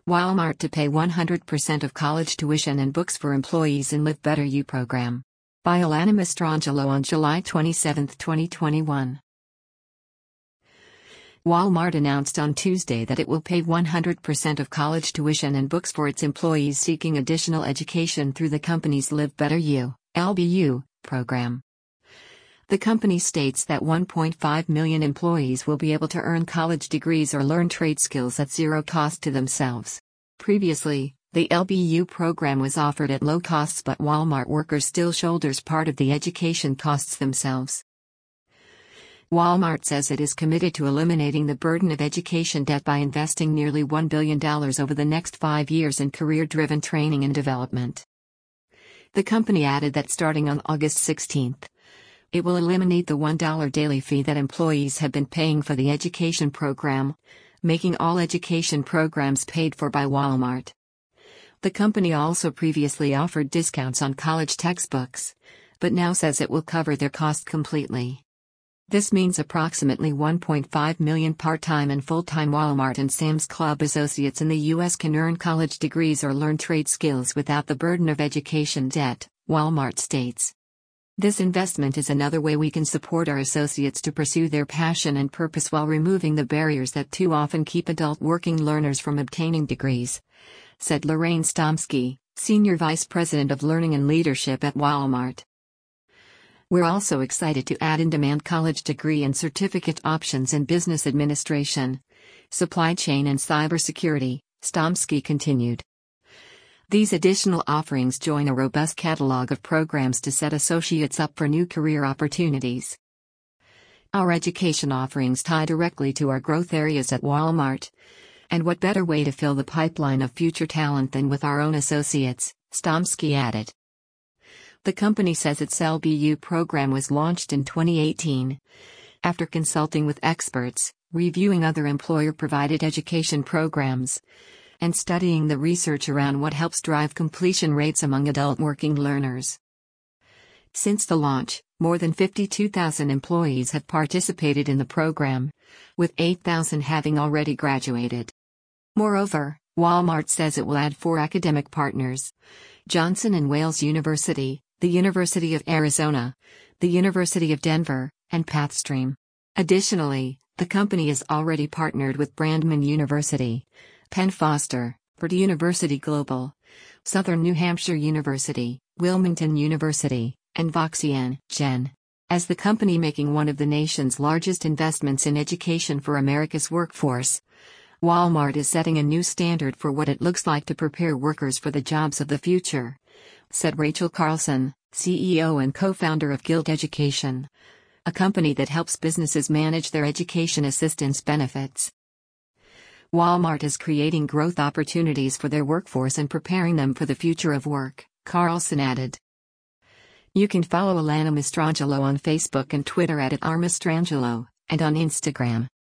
Walmart to pay 100% of college tuition and books for employees in Live Better U program. By Alana Mastrangelo on July 27, 2021. Walmart announced on Tuesday that it will pay 100% of college tuition and books for its employees seeking additional education through the company's Live Better U (LBU) program. The company states that 1.5 million employees will be able to earn college degrees or learn trade skills at zero cost to themselves. Previously, the LBU program was offered at low costs, but Walmart workers still shoulders part of the education costs themselves. Walmart says it is committed to eliminating the burden of education debt by investing nearly $1 billion over the next 5 years in career-driven training and development. The company added that starting on August 16, it will eliminate the $1 daily fee that employees have been paying for the education program, making all education programs paid for by Walmart. The company also previously offered discounts on college textbooks, but now says it will cover their cost completely. This means approximately 1.5 million part-time and full-time Walmart and Sam's Club associates in the U.S. can earn college degrees or learn trade skills without the burden of education debt, Walmart states. This investment is another way we can support our associates to pursue their passion and purpose while removing the barriers that too often keep adult working learners from obtaining degrees, said Lorraine Stomsky, Senior Vice President of Learning and Leadership at Walmart. We're also excited to add in-demand college degree and certificate options in business administration, supply chain and cybersecurity, Stomsky continued. These additional offerings join a robust catalog of programs to set associates up for new career opportunities. Our education offerings tie directly to our growth areas at Walmart. And what better way to fill the pipeline of future talent than with our own associates, Stomsky added. The company says its LBU program was launched in 2018. After consulting with experts, reviewing other employer-provided education programs, and studying the research around what helps drive completion rates among adult working learners. Since the launch, more than 52,000 employees have participated in the program, with 8,000 having already graduated. Moreover, Walmart says it will add 4 academic partners: Johnson & Wales University, the University of Arizona, the University of Denver, and Pathstream. Additionally, the company is already partnered with Brandman University, Penn Foster, Purdue University Global, Southern New Hampshire University, Wilmington University, and Voxian Gen. As the company making one of the nation's largest investments in education for America's workforce, Walmart is setting a new standard for what it looks like to prepare workers for the jobs of the future, said Rachel Carlson, CEO and co-founder of Guild Education, a company that helps businesses manage their education assistance benefits. Walmart is creating growth opportunities for their workforce and preparing them for the future of work, Carlson added. You can follow Alana Mastrangelo on Facebook and Twitter at @rmastrangelo, and on Instagram